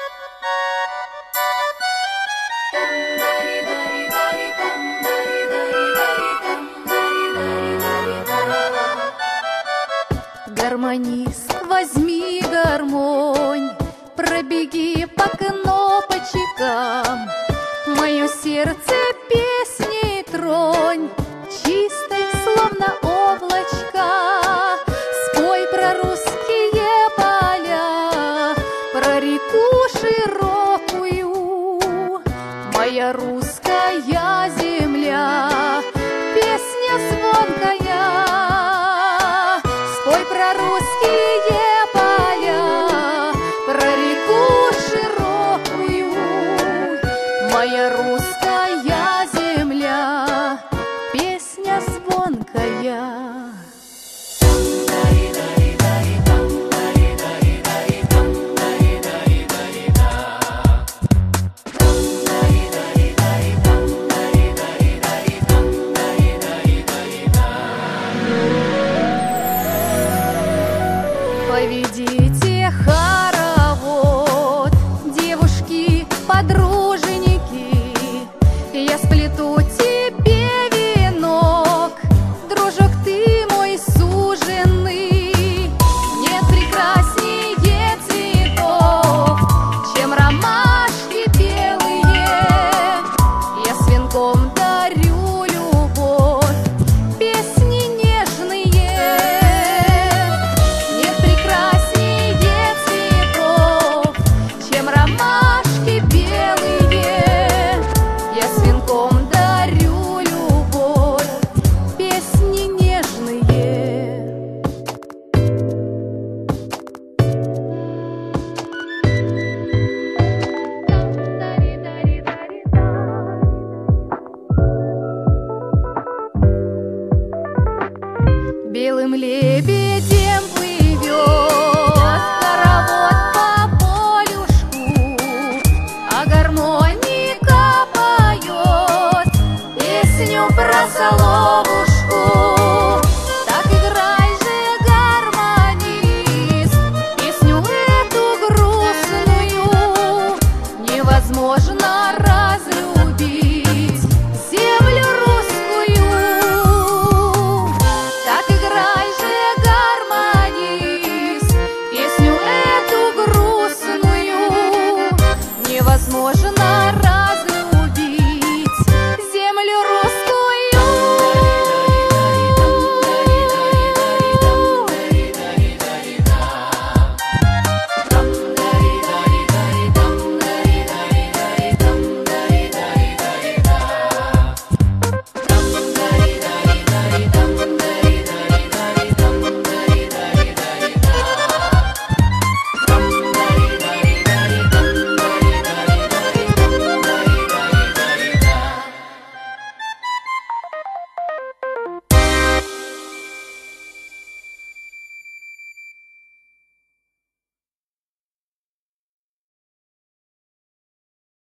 Гармонист, возьми гармонь, пробеги по кнопочкам, мое сердце песней тронь, чистых, словно облачка. Спой про русские поля, про реку широкую, моя русская земля, песня звонкая. Спой про русские поля, про реку широкую, моя русская земля, песня звонкая. Поведите хоровод, девушки, подруженьки, я сплету тебе венок, дружок ты мой суженый. Нет прекраснее цветов, чем ромашки белые, я с венком дарю любовь, песни нежные. Ромашки белые, я с венком дарю любовь, песни нежные. Белым лебедем